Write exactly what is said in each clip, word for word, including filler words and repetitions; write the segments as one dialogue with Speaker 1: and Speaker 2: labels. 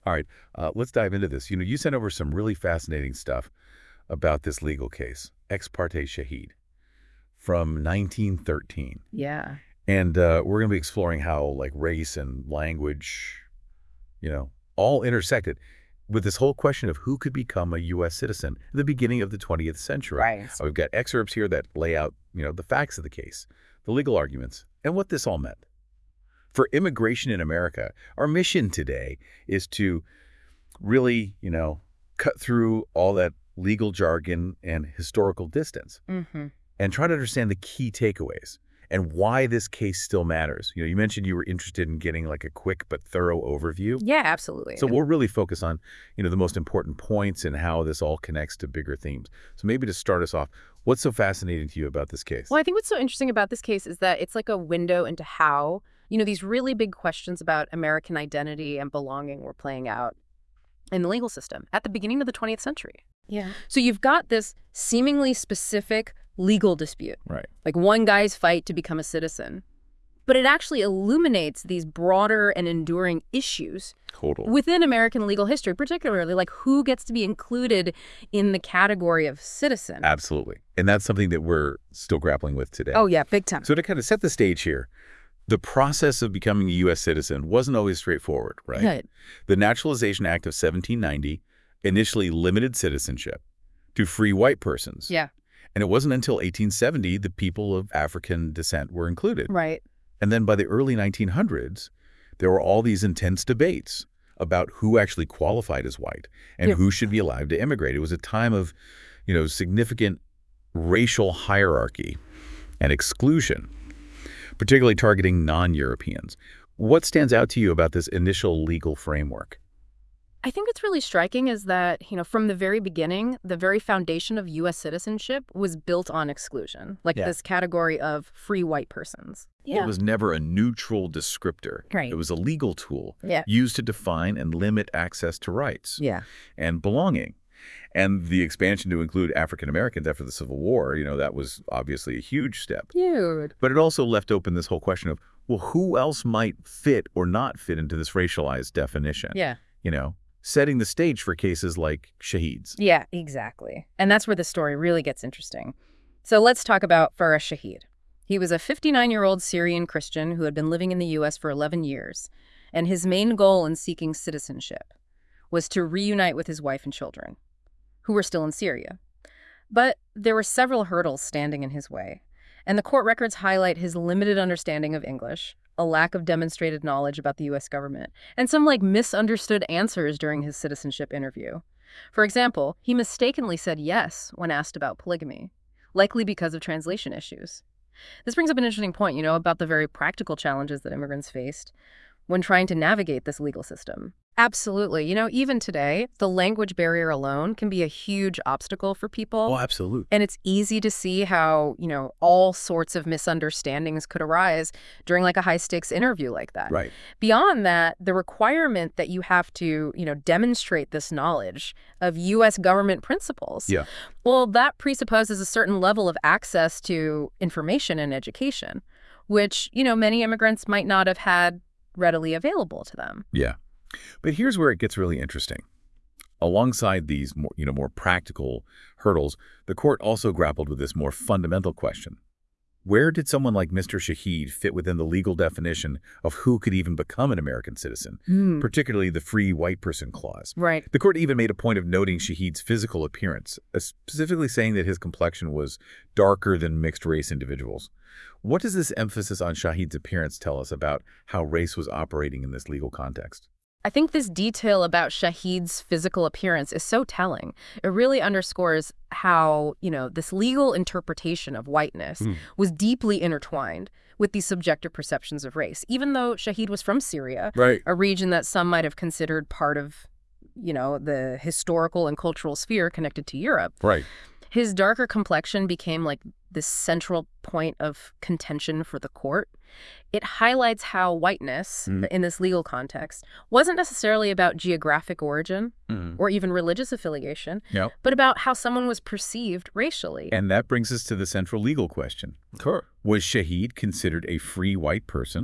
Speaker 1: All right, uh, let's dive into this. You know, you sent over some really fascinating stuff about this legal case, Ex parte Shaheed, from nineteen thirteen.
Speaker 2: Yeah.
Speaker 1: And uh, we're going to be exploring how, like, race and language, you know, all intersected with this whole question of who could become a U S citizen at the beginning of the twentieth century.
Speaker 2: Right.
Speaker 1: Uh, We've got excerpts here that lay out, you know, the facts of the case, the legal arguments, and what this all meant. For immigration in America, our mission today is to really, you know, cut through all that legal jargon and historical distance
Speaker 2: Mm-hmm.
Speaker 1: and try to understand the key takeaways and why this case still matters. You know, you mentioned you were interested in getting like a quick but thorough overview.
Speaker 2: Yeah, absolutely.
Speaker 1: So we'll really focus on, you know, the most important points and how this all connects to bigger themes. So maybe to start us off, what's so fascinating to you about this case?
Speaker 2: Well, I think what's so interesting about this case is that it's like a window into how, you know, these really big questions about American identity and belonging were playing out in the legal system at the beginning of the twentieth century.
Speaker 3: Yeah.
Speaker 2: So you've got this seemingly specific legal dispute,
Speaker 1: Right.
Speaker 2: like one guy's fight to become a citizen. But it actually illuminates these broader and enduring issues
Speaker 1: Total.
Speaker 2: within American legal history, particularly like who gets to be included in the category of citizen.
Speaker 1: Absolutely. And that's something that we're still grappling with today.
Speaker 2: Oh, yeah, big time.
Speaker 1: So to kind of set the stage here, the process of becoming a U S citizen wasn't always straightforward, right?
Speaker 2: Right.
Speaker 1: The Naturalization Act of seventeen ninety initially limited citizenship to free white persons.
Speaker 2: Yeah,
Speaker 1: And it wasn't until eighteen seventy that people of African descent were included.
Speaker 2: right.
Speaker 1: And then by the early nineteen hundreds, there were all these intense debates about who actually qualified as white and
Speaker 2: Yeah.
Speaker 1: who should be allowed to immigrate. It was a time of, you know, significant racial hierarchy and exclusion, particularly targeting non-Europeans. What stands out to you about this initial legal framework?
Speaker 2: I think what's really striking is that, you know, from the very beginning, the very foundation of U S citizenship was built on exclusion, like
Speaker 1: Yeah.
Speaker 2: this category of free white persons.
Speaker 3: Yeah.
Speaker 1: It was never a neutral descriptor.
Speaker 2: Right.
Speaker 1: It was a legal tool
Speaker 2: Yeah.
Speaker 1: used to define and limit access to rights
Speaker 2: Yeah.
Speaker 1: and belonging. And the expansion to include African Americans after the Civil War, you know, that was obviously a huge step.
Speaker 2: Dude.
Speaker 1: But it also left open this whole question of, well, who else might fit or not fit into this racialized definition?
Speaker 2: Yeah.
Speaker 1: You know, setting the stage for cases like Shaheed's.
Speaker 2: Yeah, exactly. And that's where the story really gets interesting. So let's talk about Farah Shaheed. He was a fifty-nine-year-old Syrian Christian who had been living in the U S for eleven years, and his main goal in seeking citizenship was to reunite with his wife and children, who were still in Syria. But there were several hurdles standing in his way, and the court records highlight his limited understanding of English, a lack of demonstrated knowledge about the U S government, and some like misunderstood answers during his citizenship interview. For example, he mistakenly said yes when asked about polygamy, likely because of translation issues. This brings up an interesting point, you know, about the very practical challenges that immigrants faced when trying to navigate this legal system. Absolutely. You know, even today, the language barrier alone can be a huge obstacle for people.
Speaker 1: Oh, absolutely.
Speaker 2: And it's easy to see how, you know, all sorts of misunderstandings could arise during like a high stakes interview like that.
Speaker 1: Right.
Speaker 2: Beyond that, the requirement that you have to, you know, demonstrate this knowledge of U S government principles.
Speaker 1: Yeah.
Speaker 2: Well, that presupposes a certain level of access to information and education, which, you know, many immigrants might not have had readily available to them.
Speaker 1: Yeah. But here's where it gets really interesting. Alongside these more, you know, more practical hurdles, the court also grappled with this more fundamental question. Where did someone like Mister Shaheed fit within the legal definition of who could even become an American citizen, particularly the free white person clause?
Speaker 2: Right.
Speaker 1: The court even made a point of noting Shaheed's physical appearance, uh, specifically saying that his complexion was darker than mixed-race individuals. What does this emphasis on Shaheed's appearance tell us about how race was operating in this legal context?
Speaker 2: I think this detail about Shaheed's physical appearance is so telling. It really underscores how, you know, this legal interpretation of whiteness
Speaker 1: Mm.
Speaker 2: was deeply intertwined with these subjective perceptions of race, even though Shaheed was from Syria,
Speaker 1: Right.
Speaker 2: a region that some might have considered part of, you know, the historical and cultural sphere connected to Europe.
Speaker 1: Right.
Speaker 2: His darker complexion became like this central point of contention for the court. It highlights how whiteness,
Speaker 1: Mm.
Speaker 2: in this legal context, wasn't necessarily about geographic origin
Speaker 1: Mm.
Speaker 2: or even religious affiliation,
Speaker 1: Yep.
Speaker 2: but about how someone was perceived racially.
Speaker 1: And that brings us to the central legal question.
Speaker 4: Sure.
Speaker 1: Was Shaheed considered a free white person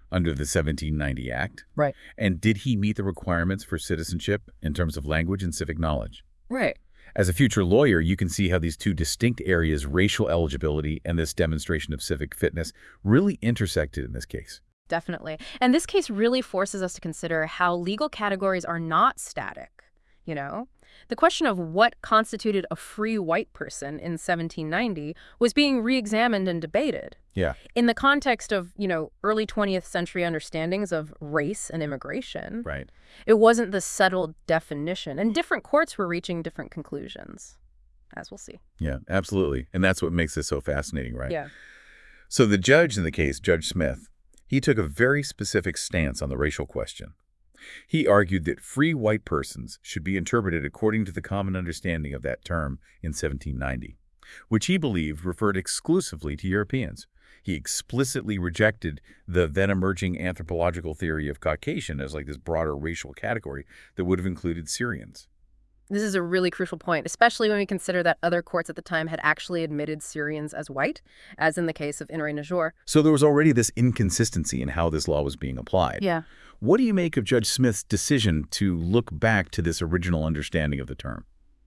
Speaker 1: under the seventeen ninety Act?
Speaker 2: Right.
Speaker 1: And did he meet the requirements for citizenship in terms of language and civic knowledge?
Speaker 2: Right.
Speaker 1: As a future lawyer, you can see how these two distinct areas, racial eligibility and this demonstration of civic fitness, really intersected in this case.
Speaker 2: Definitely. And this case really forces us to consider how legal categories are not static, you know? The question of what constituted a free white person in seventeen ninety was being re-examined and debated.
Speaker 1: Yeah.
Speaker 2: In the context of, you know, early twentieth century understandings of race and immigration,
Speaker 1: Right.
Speaker 2: it wasn't the settled definition, and different courts were reaching different conclusions, as we'll see.
Speaker 1: Yeah, absolutely. And that's what makes this so fascinating, right?
Speaker 2: Yeah.
Speaker 1: So the judge in the case, Judge Smith, he took a very specific stance on the racial question. He argued that free white persons should be interpreted according to the common understanding of that term in seventeen ninety, which he believed referred exclusively to Europeans. He explicitly rejected the then-emerging anthropological theory of Caucasian as like this broader racial category that would have included Syrians.
Speaker 2: This is a really crucial point, especially when we consider that other courts at the time had actually admitted Syrians as white, as in the case of In re Najor.
Speaker 1: So there was already this inconsistency in how this law was being applied.
Speaker 2: Yeah.
Speaker 1: What do you make of Judge Smith's decision to look back to this original understanding of the term?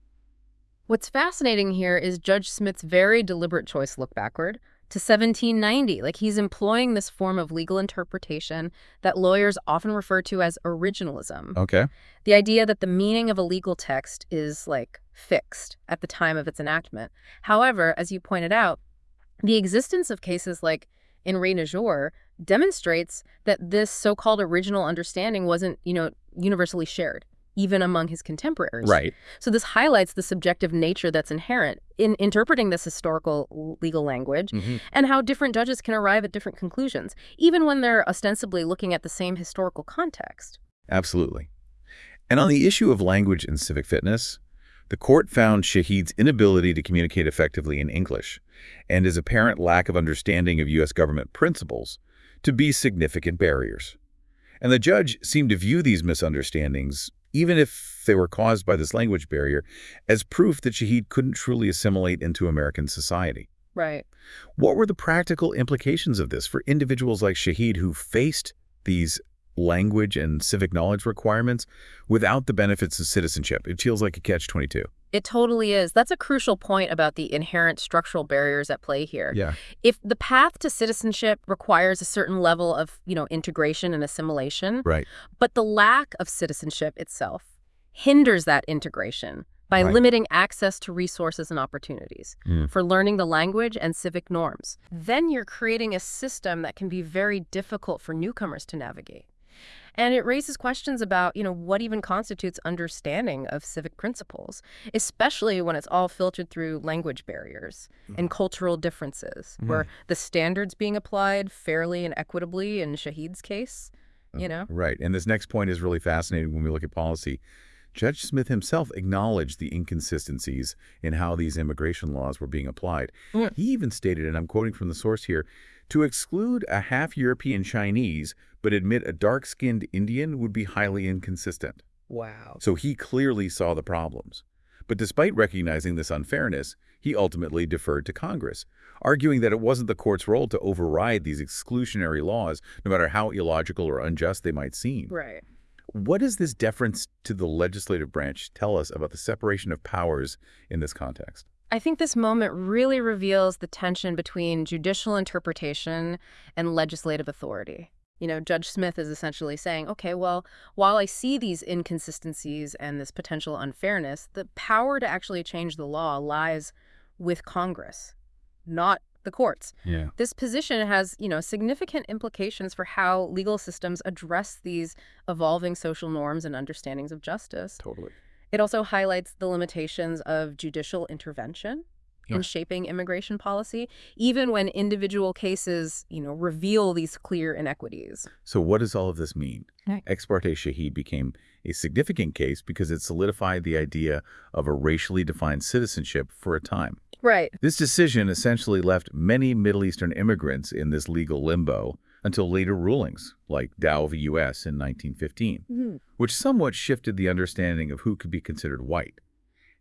Speaker 2: What's fascinating here is Judge Smith's very deliberate choice to look backward to seventeen ninety. Like, he's employing this form of legal interpretation that lawyers often refer to as originalism.
Speaker 1: Okay.
Speaker 2: The idea that the meaning of a legal text is, like, fixed at the time of its enactment. However, as you pointed out, the existence of cases like In re Najor demonstrates that this so-called original understanding wasn't, you know, universally shared, even among his contemporaries.
Speaker 1: Right.
Speaker 2: So this highlights the subjective nature that's inherent in interpreting this historical legal language,
Speaker 1: Mm-hmm.
Speaker 2: and how different judges can arrive at different conclusions, even when they're ostensibly looking at the same historical context.
Speaker 1: Absolutely. And on the issue of language and civic fitness, the court found Shaheed's inability to communicate effectively in English and his apparent lack of understanding of U S government principles to be significant barriers. And the judge seemed to view these misunderstandings, even if they were caused by this language barrier, as proof that Shaheed couldn't truly assimilate into American society.
Speaker 2: Right.
Speaker 1: What were the practical implications of this for individuals like Shaheed who faced these language and civic knowledge requirements without the benefits of citizenship? It feels like a catch twenty-two.
Speaker 2: It totally is. That's a crucial point about the inherent structural barriers at play here.
Speaker 1: Yeah.
Speaker 2: If the path to citizenship requires a certain level of, you know, integration and assimilation,
Speaker 1: Right.
Speaker 2: but the lack of citizenship itself hinders that integration by
Speaker 1: Right.
Speaker 2: limiting access to resources and opportunities
Speaker 1: Mm.
Speaker 2: for learning the language and civic norms, then you're creating a system that can be very difficult for newcomers to navigate. And it raises questions about, you know, what even constitutes understanding of civic principles, especially when it's all filtered through language barriers and cultural differences,
Speaker 1: Mhm.
Speaker 2: where the standards being applied fairly and equitably in Shaheed's case, you know?
Speaker 1: Right. And this next point is really fascinating when we look at policy. Judge Smith himself acknowledged the inconsistencies in how these immigration laws were being applied.
Speaker 2: Mm.
Speaker 1: He even stated, and I'm quoting from the source here, to exclude a half-European Chinese but admit a dark-skinned Indian would be highly inconsistent.
Speaker 2: Wow.
Speaker 1: So he clearly saw the problems. But despite recognizing this unfairness, he ultimately deferred to Congress, arguing that it wasn't the court's role to override these exclusionary laws, no matter how illogical or unjust they might seem.
Speaker 2: Right.
Speaker 1: What does this deference to the legislative branch tell us about the separation of powers in this context?
Speaker 2: I think this moment really reveals the tension between judicial interpretation and legislative authority. You know, Judge Smith is essentially saying, okay, well, while I see these inconsistencies and this potential unfairness, the power to actually change the law lies with Congress, not the courts.
Speaker 1: Yeah.
Speaker 2: This position has, you know, significant implications for how legal systems address these evolving social norms and understandings of justice.
Speaker 1: Totally.
Speaker 2: It also highlights the limitations of judicial intervention
Speaker 1: Yeah.
Speaker 2: in shaping immigration policy, even when individual cases, you know, reveal these clear inequities.
Speaker 1: So what does all of this mean?
Speaker 2: Right.
Speaker 1: Ex parte Shaheed became a significant case because it solidified the idea of a racially defined citizenship for a time.
Speaker 2: Right.
Speaker 1: This decision essentially left many Middle Eastern immigrants in this legal limbo until later rulings, like Dow v. U S in nineteen fifteen,
Speaker 2: Mm-hmm.
Speaker 1: which somewhat shifted the understanding of who could be considered white.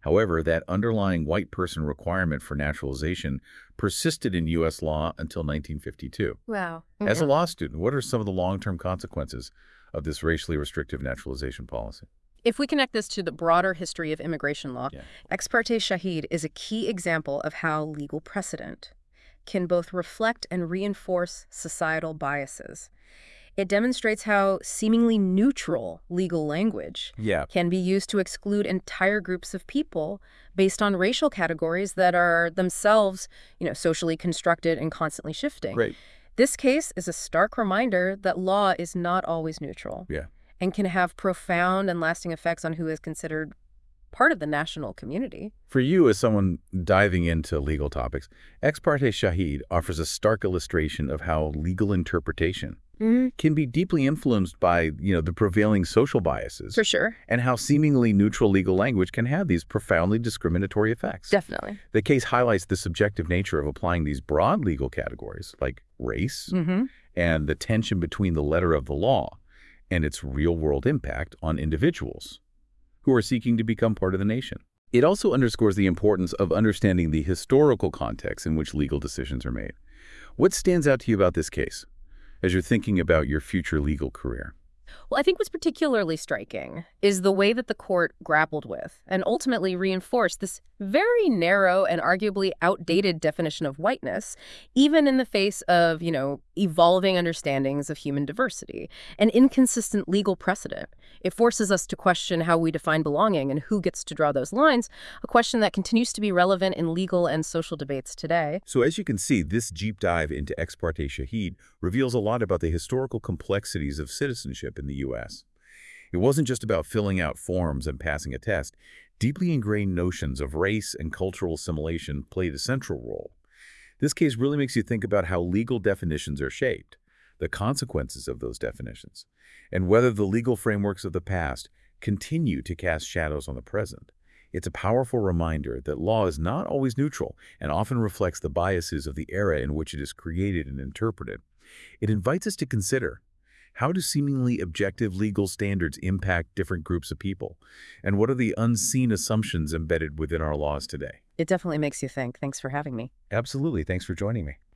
Speaker 1: However, that underlying white person requirement for naturalization persisted in U S law until nineteen fifty-two.
Speaker 2: Wow.
Speaker 1: As a
Speaker 2: Yeah.
Speaker 1: law student, what are some of the long-term consequences of this racially restrictive naturalization policy?
Speaker 2: If we connect this to the broader history of immigration law,
Speaker 1: Yeah.
Speaker 2: Ex parte Shahid is a key example of how legal precedent can both reflect and reinforce societal biases. It demonstrates how seemingly neutral legal language
Speaker 1: Yeah.
Speaker 2: can be used to exclude entire groups of people based on racial categories that are themselves, you know, socially constructed and constantly shifting.
Speaker 1: Great.
Speaker 2: This case is a stark reminder that law is not always neutral
Speaker 1: Yeah.
Speaker 2: and can have profound and lasting effects on who is considered part of the national community.
Speaker 1: For you, as someone diving into legal topics, Ex parte Shahid offers a stark illustration of how legal interpretation
Speaker 2: Mm-hmm.
Speaker 1: can be deeply influenced by, you know, the prevailing social biases,
Speaker 2: For sure.
Speaker 1: and how seemingly neutral legal language can have these profoundly discriminatory effects.
Speaker 2: Definitely.
Speaker 1: The case highlights the subjective nature of applying these broad legal categories, like race,
Speaker 2: Mm-hmm.
Speaker 1: and the tension between the letter of the law and its real-world impact on individuals who are seeking to become part of the nation. It also underscores the importance of understanding the historical context in which legal decisions are made. What stands out to you about this case as you're thinking about your future legal career?
Speaker 2: Well, I think what's particularly striking is the way that the court grappled with and ultimately reinforced this very narrow and arguably outdated definition of whiteness, even in the face of, you know, evolving understandings of human diversity and inconsistent legal precedent. It forces us to question how we define belonging and who gets to draw those lines, a question that continues to be relevant in legal and social debates today.
Speaker 1: So as you can see, this deep dive into Ex parte Shahid reveals a lot about the historical complexities of citizenship in the U S. It wasn't just about filling out forms and passing a test. Deeply ingrained notions of race and cultural assimilation played a central role. This case really makes you think about how legal definitions are shaped, the consequences of those definitions, and whether the legal frameworks of the past continue to cast shadows on the present. It's a powerful reminder that law is not always neutral and often reflects the biases of the era in which it is created and interpreted. It invites us to consider, how do seemingly objective legal standards impact different groups of people? And what are the unseen assumptions embedded within our laws today?
Speaker 2: It definitely makes you think. Thanks for having me.
Speaker 1: Absolutely. Thanks for joining me.